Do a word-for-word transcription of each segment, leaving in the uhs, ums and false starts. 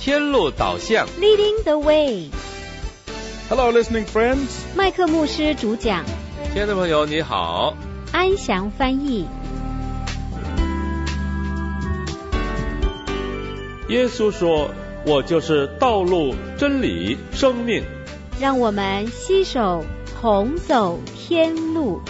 天路导向 Leading the way. Hello, listening friends. 麦克牧师主讲， 亲爱的朋友你好， 安详翻译。 耶稣说，我就是道路、真理、生命。 让我们携手同走天路。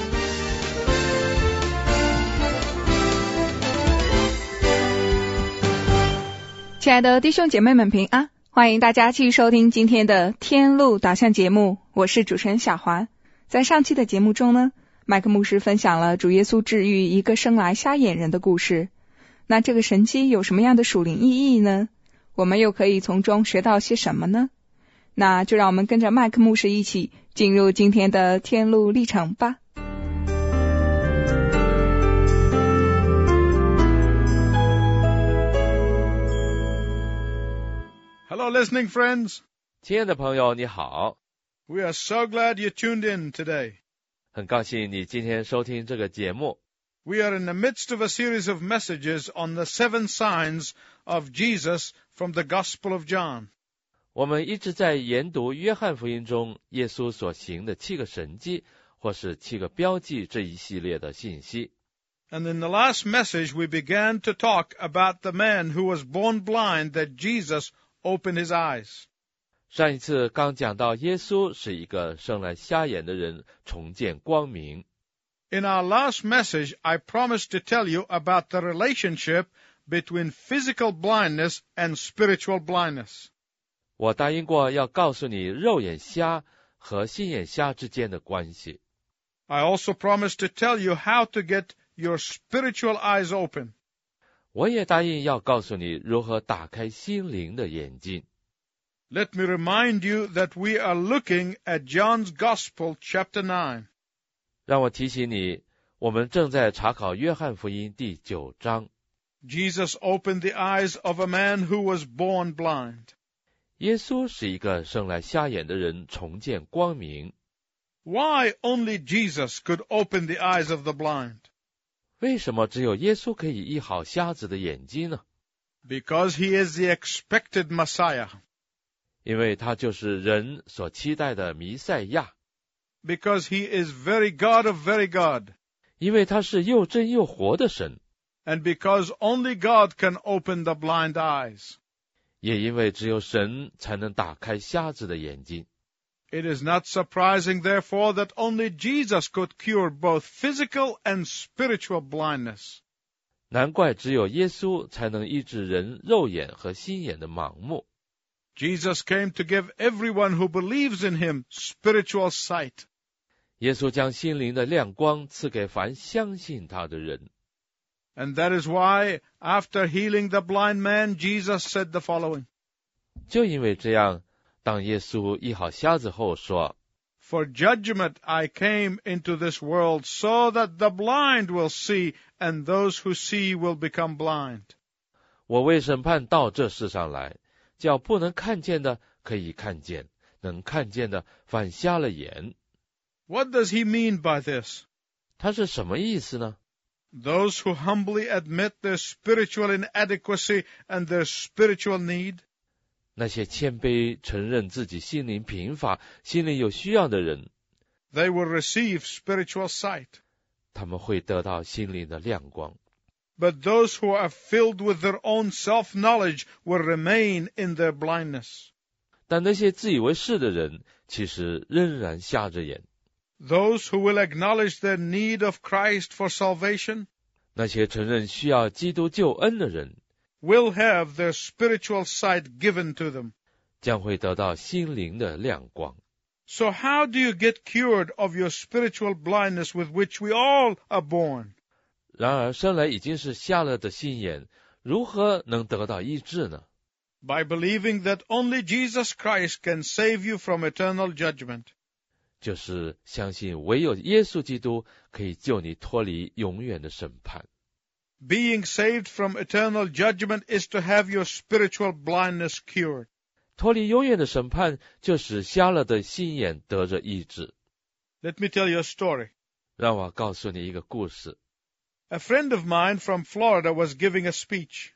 亲爱的弟兄姐妹们平安，欢迎大家继续收听今天的天路导向节目，我是主持人小环。在上期的节目中呢，麦克牧师分享了主耶稣治愈一个生来瞎眼人的故事。那这个神迹有什么样的属灵意义呢？我们又可以从中学到些什么呢？那就让我们跟着麦克牧师一起进入今天的天路历程吧。 Hello, listening friends. 亲爱的朋友你好， We are so glad you tuned in today. 很高兴你今天收听这个节目。 We are in the midst of a series of messages on the seven signs of Jesus from the Gospel of John. 我们一直在研读约翰福音中耶稣所行的七个神迹或是七个标记这一系列的信息。 And in the last message we began to talk about the man who was born blind that Jesus opened his eyes. 上一次刚讲到耶稣是一个生来瞎眼的人重见光明。 In our last message, I promised to tell you about the relationship between physical blindness and spiritual blindness. 我答应过要告诉你肉眼瞎和心眼瞎之间的关系。 I also promised to tell you how to get your spiritual eyes open. 我也答应要告诉你如何打开心灵的眼睛。 Let me remind you that we are looking at John's Gospel, chapter nine. 让我提醒你，我们正在查考约翰福音第九章。 Jesus opened the eyes of a man who was born blind. 耶稣是一个生来瞎眼的人重见光明。 Why only Jesus could open the eyes of the blind? 为什么只有耶稣可以医好瞎子的眼睛呢？ Because he is the expected Messiah. 因为他就是人所期待的弥赛亚。 Because he is very God of very God. 因为他是又真又活的神。 And because only God can open the blind eyes. 也因为只有神才能打开瞎子的眼睛。 It is not surprising, therefore, that only Jesus could cure both physical and spiritual blindness. 难怪只有耶稣才能医治人肉眼和心眼的盲目。 Jesus came to give everyone who believes in him spiritual sight. 耶稣将心灵的亮光赐给凡相信他的人。 And that is why, after healing the blind man, Jesus said the following. 就因为这样，当耶稣医好瞎子后说， For judgment I came into this world so that the blind will see, and those who see will become blind. 我为审判到这世上来，叫不能看见的可以看见，能看见的反瞎了眼。 What does he mean by this? 他是什么意思呢？ Those who humbly admit their spiritual inadequacy and their spiritual need. 那些谦卑承认自己心灵贫乏、心灵有需要的人， They will receive spiritual sight. 他们会得到心灵的亮光。 But those who are filled with their own self-knowledge will remain in their blindness. 但那些自以为是的人，其实仍然瞎着眼。 Those who will acknowledge their need of Christ for salvation 那些承认需要基督救恩的人， will have their spiritual sight given to them. 将会得到心灵的亮光。 So how do you get cured of your spiritual blindness with which we all are born? 然而生来已经是瞎了的心眼，如何能得到医治呢？ By believing that only Jesus Christ can save you from eternal judgment. 就是相信唯有耶稣基督可以救你脱离永远的审判。 Being saved from eternal judgment is to have your spiritual blindness cured. 脱离永远的审判，就使瞎了的心眼得着医治。 Let me tell you a story. 让我告诉你一个故事。 A friend of mine from Florida was giving a speech.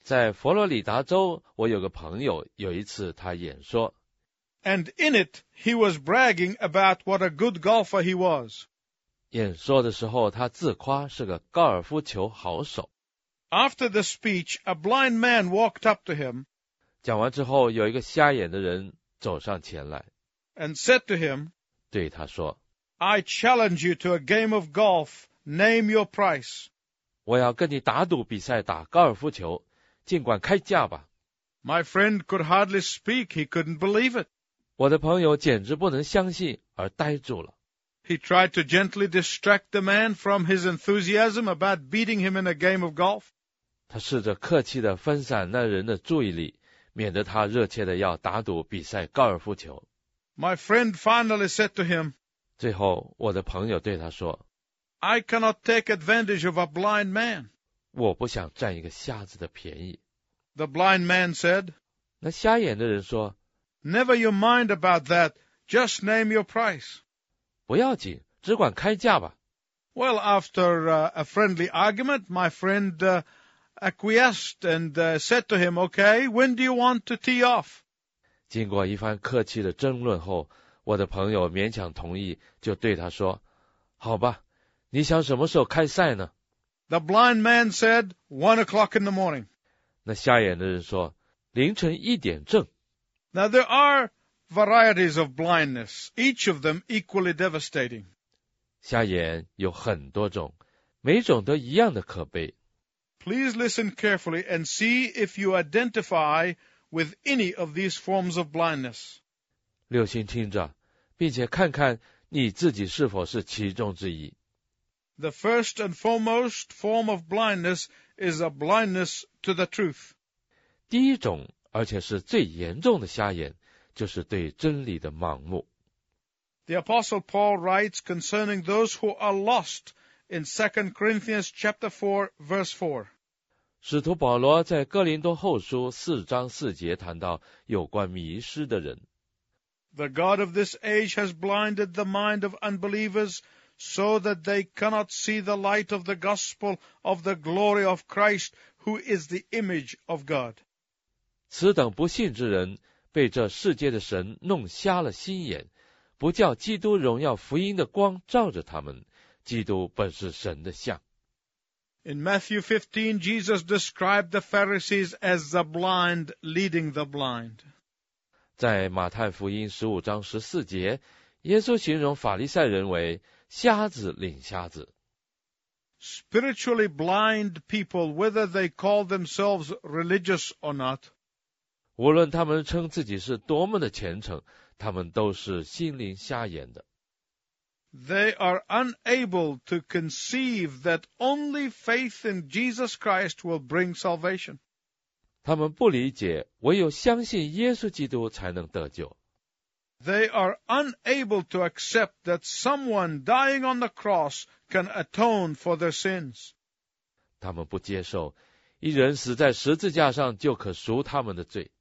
在佛罗里达州，我有个朋友，有一次他演说， And in it, he was bragging about what a good golfer he was. 演说的时候他自夸是个高尔夫球好手。 After the speech, a blind man walked up to him 讲完之后，有一个瞎眼的人走上前来， and said to him, 对他说， I challenge you to a game of golf. Name your price. 我要跟你打赌比赛打高尔夫球，尽管开价吧。 My friend could hardly speak. He couldn't believe it. 我的朋友简直不能相信，而呆住了。 He tried to gently distract the man from his enthusiasm about beating him in a game of golf. 他试着客气地分散那人的注意力，免得他热切地要打赌比赛高尔夫球。 My friend finally said to him, 最后，我的朋友对他说， I cannot take advantage of a blind man. 我不想占一个瞎子的便宜。 The blind man said, 那瞎眼的人说， Never you mind about that. Just name your price. 不要紧，只管开价吧。 Well, after uh, a friendly argument, my friend uh, acquiesced and uh, said to him, Okay, when do you want to tee off? 经过一番客气的争论后，我的朋友勉强同意，就对他说，好吧，你想什么时候开赛呢？ The blind man said, One o'clock in the morning. 那瞎眼的人说，凌晨一点正。 Now, there are varieties of blindness, each of them equally devastating. 瞎眼有很多种，每种都一样的可悲。 Please listen carefully and see if you identify with any of these forms of blindness. 留心听着，并且看看你自己是否是其中之一。 The first and foremost form of blindness is a blindness to the truth. 第一种，而且是最严重的瞎眼，就是对真理的盲目。 The Apostle Paul writes concerning those who are lost in Second Corinthians chapter four, verse four. 使徒保罗在哥林多后书四章四节谈到有关迷失的人。 The God of this age has blinded the mind of unbelievers so that they cannot see the light of the gospel of the glory of Christ, who is the image of God. 此等不信之人，被这世界的神弄瞎了心眼，不叫基督荣耀福音的光照着他们。基督本是神的像。 In Matthew fifteen, Jesus described the Pharisees as the blind leading the blind. 在马太福音十五章十四节，耶稣形容法利赛人为瞎子领瞎子。 Spiritually blind people, whether they call themselves religious or not, 无论他们称自己是多么的虔诚，他们都是心灵瞎眼的。 they are unable to conceive that only faith in Jesus Christ will bring salvation. 他们不理解，唯有相信耶稣基督才能得救。 They are unable to accept that someone dying on the cross can atone for their sins. 他们不接受，一人死在十字架上就可赎他们的罪。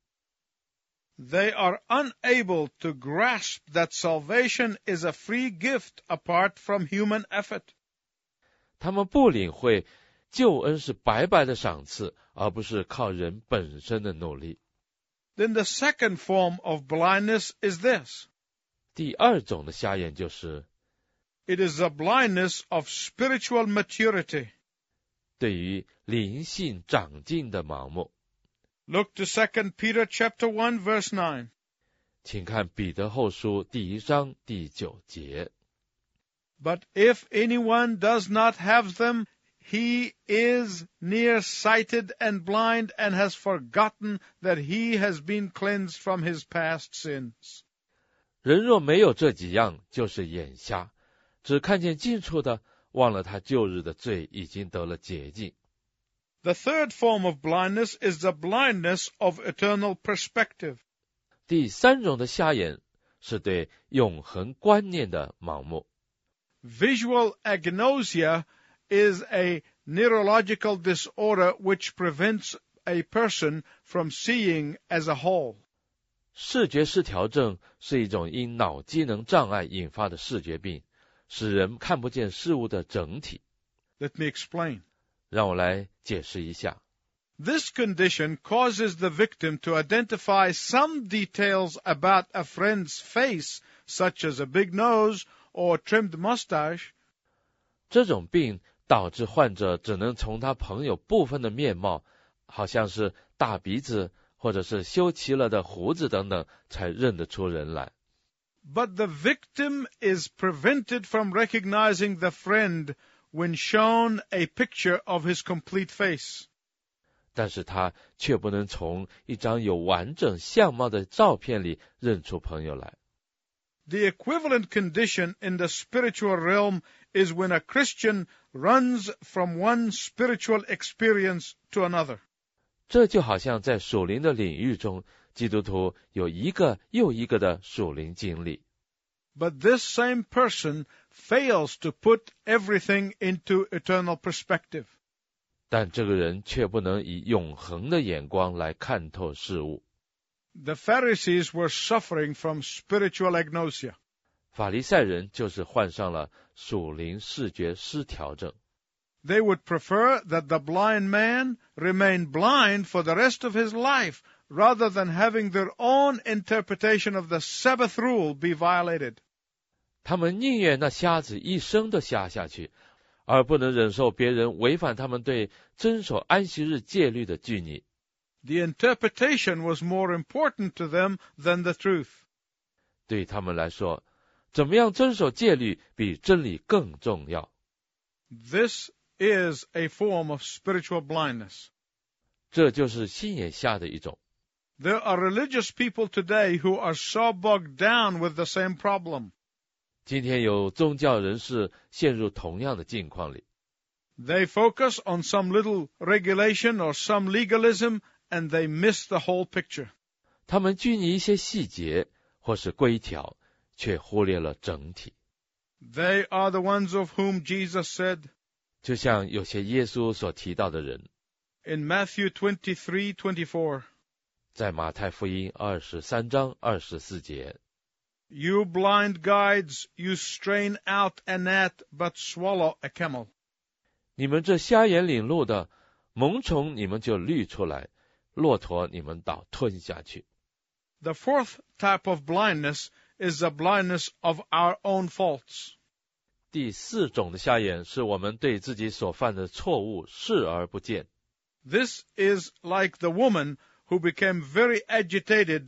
They are unable to grasp that salvation is a free gift apart from human effort. 他们不领会救恩是白白的赏赐，而不是靠人本身的努力。 Then the second form of blindness is this. 第二种的瞎眼就是， It is a blindness of spiritual maturity. 对于灵性长进的盲目。 Look to Second Peter chapter one, verse nine. 请看彼得后书第一章第九节。 But if anyone does not have them, he is nearsighted and blind and has forgotten that he has been cleansed from his past sins. 人若没有这几样，就是眼瞎，只看见近处的，忘了他旧日的罪已经得了洁净。 The third form of blindness is the blindness of eternal perspective. 第三种的瞎眼是对永恒观念的盲目。 Visual agnosia is a neurological disorder which prevents a person from seeing as a whole. 视觉失调症是一种因脑机能障碍引发的视觉病，使人看不见事物的整体。 Let me explain. 让我来解释一下。 This condition causes the victim to identify some details about a friend's face, such as a big nose or trimmed mustache. 这种病导致患者只能从他朋友部分的面貌，好像是大鼻子或者是修齐了的胡子等等，才认得出人来。 But the victim is prevented from recognizing the friend when shown a picture of his complete face. 但是他却不能从一张有完整相貌的照片里认出朋友来。 The equivalent condition in the spiritual realm is when a Christian runs from one spiritual experience to another. 这就好像在属灵的领域中，基督徒有一个又一个的属灵经历。 But this same person fails to put everything into eternal perspective. 但这个人却不能以永恒的眼光来看透事物。 The Pharisees were suffering from spiritual agnosia. 法利赛人就是患上了属灵视觉失调症。 They would prefer that the blind man remain blind for the rest of his life, rather than having their own interpretation of the Sabbath rule be violated. 他们宁愿那瞎子一生都瞎下去，而不能忍受别人违反他们对遵守安息日戒律的拘泥。 The interpretation was more important to them than the truth. 对他们来说，怎么样遵守戒律比真理更重要。 This is a form of spiritual blindness. 这就是心眼瞎的一种。 There are religious people today who are so bogged down with the same problem. 今天有宗教人士陷入同样的境况里。 They focus on some little regulation or some legalism, and they miss the whole picture. 他们拘泥一些细节或是规条，却忽略了整体。 They are the ones of whom Jesus said, 就像有些耶稣所提到的人， in Matthew twenty-three twenty-four, 在马太福音二十三章二十四节， You blind guides, you strain out a gnat, but swallow a camel. 你们这瞎眼领路的，蠓虫你们就滤出来，骆驼你们倒吞下去。 The fourth type of blindness is the blindness of our own faults. 第四种的瞎眼是我们对自己所犯的错误视而不见。 This is like the woman who became very agitated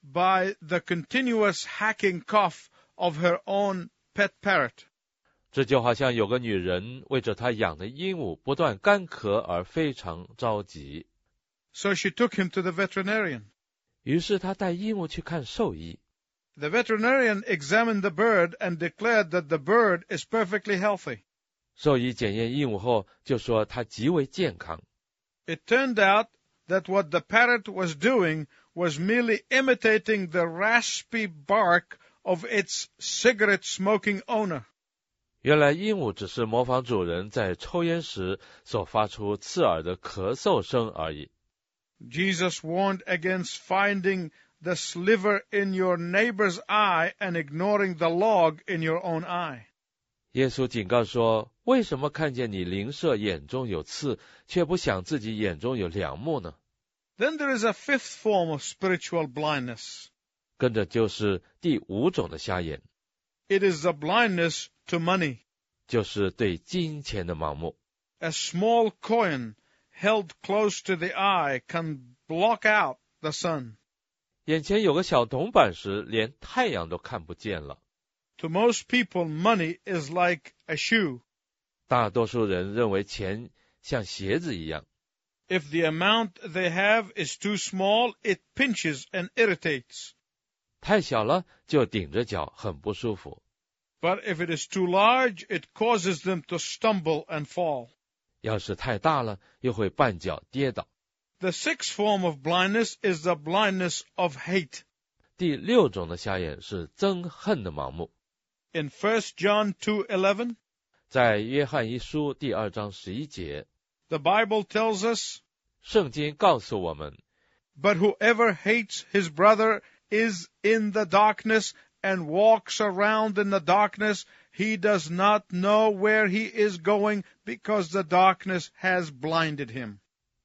by the continuous hacking cough of her own pet parrot. 这就好像有个女人为着她养的鹦鹉不断干咳而非常着急， So she took him to the veterinarian. 于是她带鹦鹉去看兽医。 The veterinarian examined the bird and declared that the bird is perfectly healthy. 兽医检验鹦鹉后就说它极为健康。 It turned out that what the parrot was doing was merely imitating the raspy bark of its cigarette-smoking owner. 原来鹦鹉只是模仿主人在抽烟时所发出刺耳的咳嗽声而已。 Jesus warned against finding the sliver in your neighbor's eye and ignoring the log in your own eye. 耶稣警告说，为什么看见你邻舍眼中有刺，却不想自己眼中有梁木呢？ Then there is a fifth form of spiritual blindness. 跟着就是第五种的瞎眼， It is the blindness to money. 就是对金钱的盲目。 A small coin held close to the eye can block out the sun. 眼前有个小铜板时，连太阳都看不见了。 To most people, money is like a shoe. 大多数人认为钱像鞋子一样， If the amount they have is too small, it pinches and irritates. 太小了就顶着脚，很不舒服。 But if it is too large, it causes them to stumble and fall. 要是太大了，又会绊脚跌倒。 The sixth form of blindness is the blindness of hate. 第六种的瞎眼是憎恨的盲目。 In First John two eleven, 在约翰一书第二章十一节， the Bible tells us, 圣经告诉我们， But whoever hates his brother is in the darkness and walks around in the darkness. He does not know where he is going because the darkness has blinded him.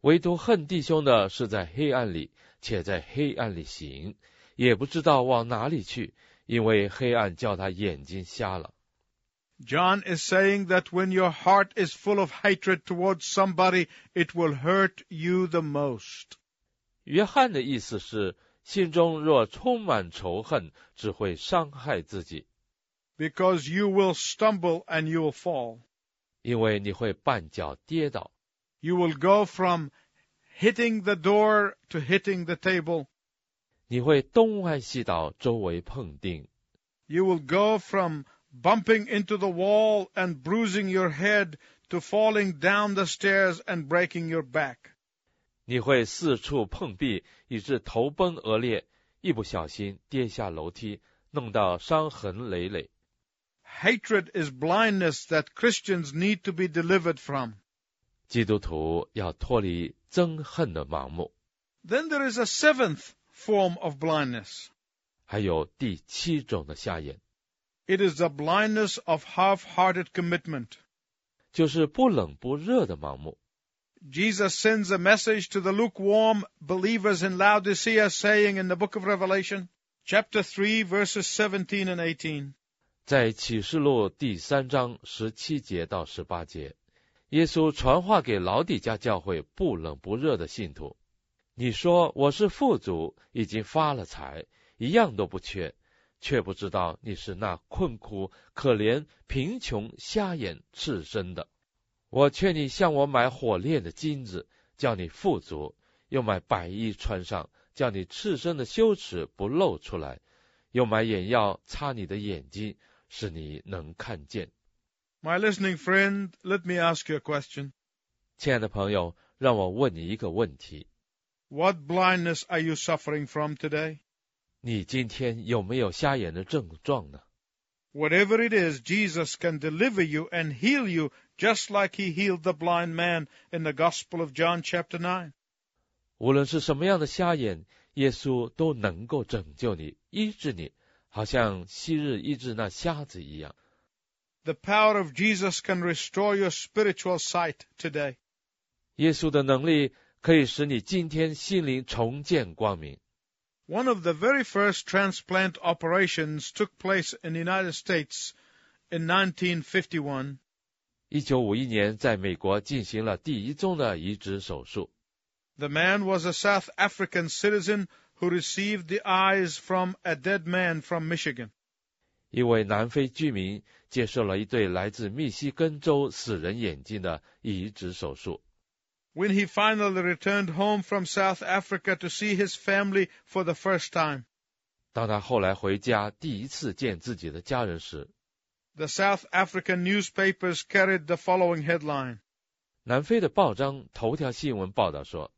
唯独恨弟兄的是在黑暗里，且在黑暗里行，也不知道往哪里去，因为黑暗叫他眼睛瞎了。 John is saying that when your heart is full of hatred towards somebody, it will hurt you the most. 约翰的意思是，心中若充满仇恨，只会伤害自己。 Because you will stumble and you will fall. 因为你会绊脚跌倒。 You will go from hitting the door to hitting the table. 你会东歪西倒，周围碰钉。 You will go from bumping into the wall and bruising your head to falling down the stairs and breaking your back. 你会四处碰壁，以致头崩额裂，一不小心跌下楼梯，弄到伤痕累累。 Hatred is blindness that Christians need to be delivered from. 基督徒要脱离憎恨的盲目。 Then there is a seventh form of blindness. 还有第七种的瞎眼， It is the blindness of half-hearted commitment. 就是不冷不热的盲目。 Jesus sends a message to the lukewarm believers in Laodicea, saying in the book of Revelation, chapter three, verses seventeen and eighteen. 在启示录第三章十七节到十八节，耶稣传话给老底嘉教会不冷不热的信徒。你说我是富足，已经发了财，一样都不缺，却不知道你是那困苦、可怜、贫穷、瞎眼、赤身的。我劝你向我买火炼的金子，叫你富足；又买白衣穿上，叫你赤身的羞耻不露出来；又买眼药擦你的眼睛，使你能看见。 My listening friend, let me ask you a question. 亲爱的朋友，让我问你一个问题。 What blindness are you suffering from today? 你今天有没有瞎眼的症状呢？ Whatever it is, Jesus can deliver you and heal you just like he healed the blind man in the Gospel of John chapter nine. 无论是什么样的瞎眼，耶稣都能够拯救你，医治你，好像昔日医治那瞎子一样。 The power of Jesus can restore your spiritual sight today. 耶稣的能力可以使你今天心灵重见光明。 One of the very first transplant operations took place in the United States in nineteen fifty-one. 一九五一年，在美国进行了第一宗的移植手术。 The man was a South African citizen who received the eyes from a dead man from Michigan. 一位南非居民接受了一对来自密西根州死人眼睛的移植手术。 When he finally returned home from South Africa to see his family for the first time, 当他后来回家第一次见自己的家人时， the South African newspapers carried the following headline. 南非的报章头条新闻报道说，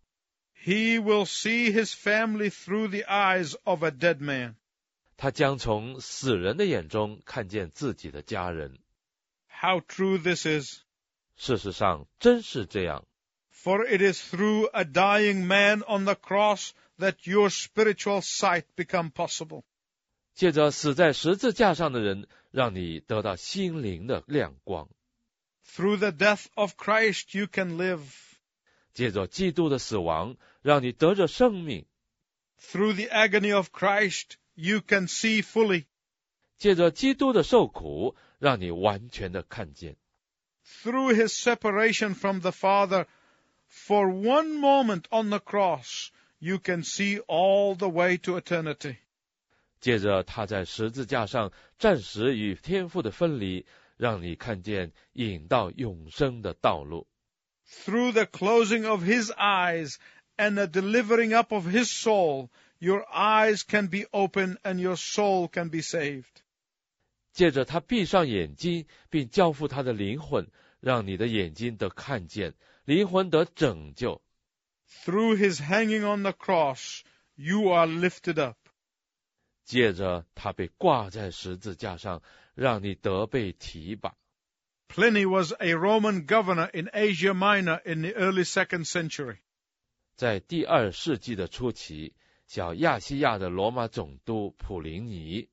He will see his family through the eyes of a dead man. 他将从死人的眼中看见自己的家人。 How true this is. 事实上真是这样。 For it is through a dying man on the cross that your spiritual sight become possible. 借着死在十字架上的人，让你得到心灵的亮光。 Through the death of Christ you can live. 借着基督的死亡，让你得着生命。 Through the agony of Christ you can see fully. 借着基督的受苦，让你完全的看见。 Through his separation from the Father, for one moment on the cross, you can see all the way to eternity. 借着他在十字架上暂时与天父的分离，让你看见引到永生的道路。 Through the closing of his eyes and the delivering up of his soul, your eyes can be opened and your soul can be saved. 借着他闭上眼睛，并交付他的灵魂，让你的眼睛得看见，灵魂得拯救。 Through his hanging on the cross, you are lifted up. 借着他被挂在十字架上，让你得被提拔。 Pliny was a Roman governor in Asia Minor in the early second century. 在第二世纪的初期，小亚细亚的罗马总督普林尼，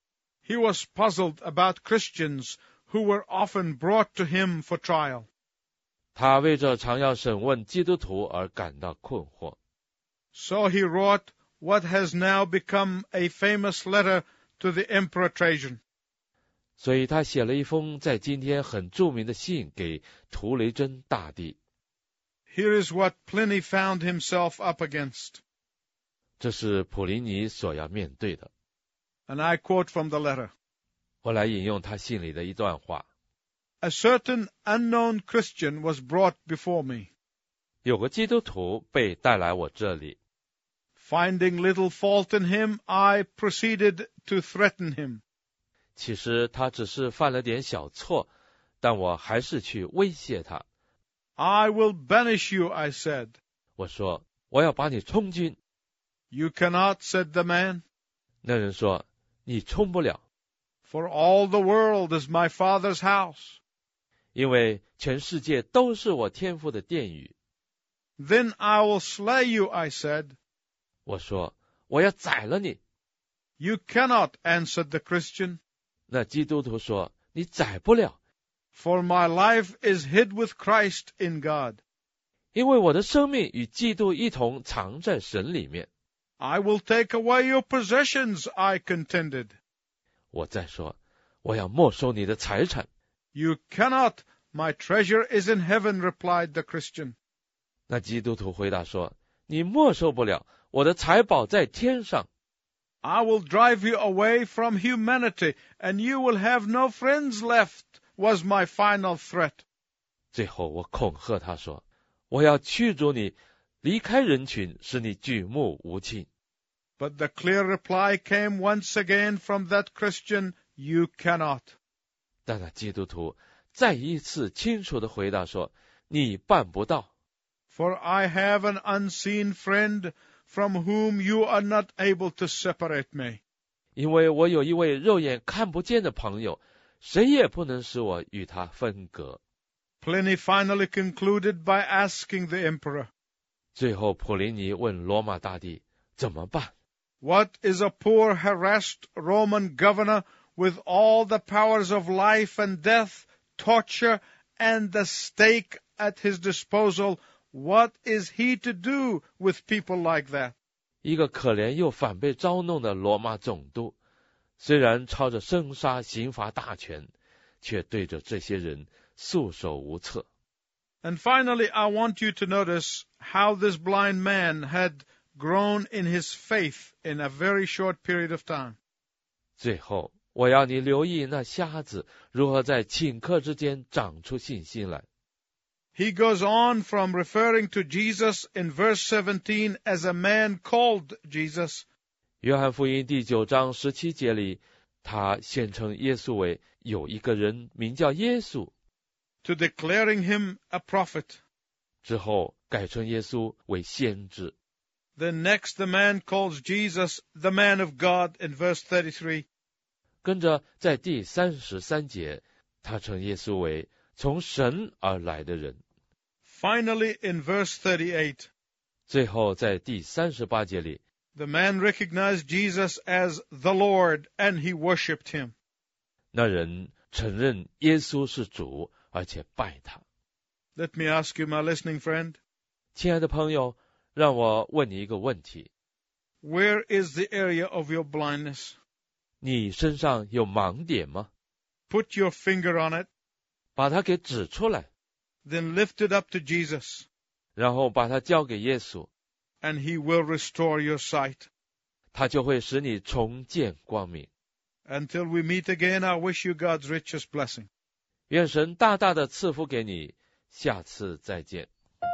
He was puzzled about Christians who were often brought to him for trial. 他为这常要审问基督徒而感到困惑。 So he wrote what has now become a famous letter to the Emperor Trajan. 所以他写了一封在今天很著名的信给图雷真大帝。 Here is what Pliny found himself up against. 这是普林尼所要面对的。 And I quote from the letter. 我来引用他信里的一段话。 A certain unknown Christian was brought before me. 有个基督徒被带来我这里。 Finding little fault in him, I proceeded to threaten him. 其实他只是犯了点小错，但我还是去威胁他。 I will banish you, I said. 我说，我要把你充军。 You cannot, said the man. 那人说，你充不了。 For all the world is my father's house. 因为全世界都是我天父的殿宇。 Then I will slay you, I said. 我说，我要宰了你。 You cannot, answered the Christian. 那基督徒说，你宰不了。 For my life is hid with Christ in God. 因为我的生命与基督一同藏在神里面。 I will take away your possessions, I contended. 我再说，我要没收你的财产。 You cannot, my treasure is in heaven, replied the Christian. 那基督徒回答说，你没收不了，我的财宝在天上。 I will drive you away from humanity, and you will have no friends left, was my final threat. 最后我恐吓他说，我要驱逐你，离开人群，使你举目无亲。 But the clear reply came once again from that Christian, you cannot. 但那基督徒再一次清楚地回答说，你办不到。 For I have an unseen friend from whom you are not able to separate me. 因为我有一位肉眼看不见的朋友，谁也不能使我与他分隔。 Pliny finally concluded by asking the emperor. 最后普林尼问罗马大帝怎么办？ What is a poor harassed Roman governor with all the powers of life and death, torture, and the stake at his disposal? What is he to do with people like that? 一个可怜又反被招弄的罗马总督，虽然操着生杀刑罚大权，却对着这些人束手无策。 And finally, I want you to notice how this blind man had grown in his faith in a very short period of time. 最后，我要你留意那瞎子如何在顷刻之间长出信心来。 He goes on from referring to Jesus in verse seventeen as a man called Jesus. 约翰福音第九章十七节里，他宣称耶稣为有一个人名叫耶稣， to declaring him a prophet. 之后改称耶稣为先知。 Then next the man calls Jesus the man of God in verse thirty-three. 跟着在第三十三节，他称耶稣为从神而来的人。 Finally, in verse thirty-eight, 最后在第三十八节里， the man recognized Jesus as the Lord, and he worshipped him. 那人承认耶稣是主，而且拜他。 Let me ask you, my listening friend, 亲爱的朋友，让我问你一个问题： where is the area of your blindness? 你身上有盲点吗？ Put your finger on it, 把它给指出来， then lift it up to Jesus, 然后把它交给耶稣， and he will restore your sight. 他就会使你重见光明。 Until we meet again, I wish you God's richest blessing. 愿神大大的赐福给你，下次再见。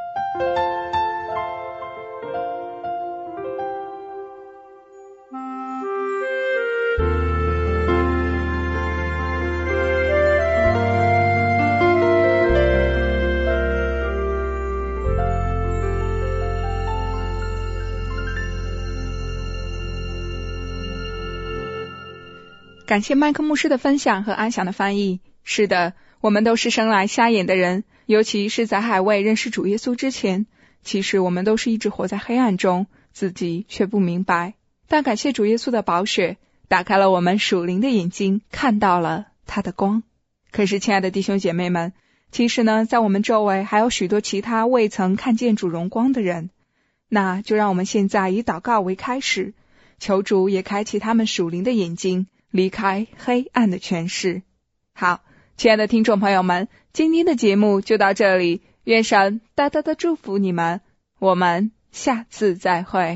感谢麦克牧师的分享和安详的翻译。是的，我们都是生来瞎眼的人，尤其是在还未认识主耶稣之前，其实我们都是一直活在黑暗中，自己却不明白。但感谢主耶稣的宝血，打开了我们属灵的眼睛，看到了他的光。可是亲爱的弟兄姐妹们， 其实呢，在我们周围还有许多其他未曾看见主荣光的人。那就让我们现在以祷告为开始，求主也开启他们属灵的眼睛，离开黑暗的权势。好，亲爱的听众朋友们，今天的节目就到这里，愿神大大的祝福你们，我们下次再会。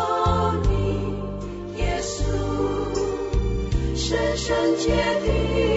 深深结的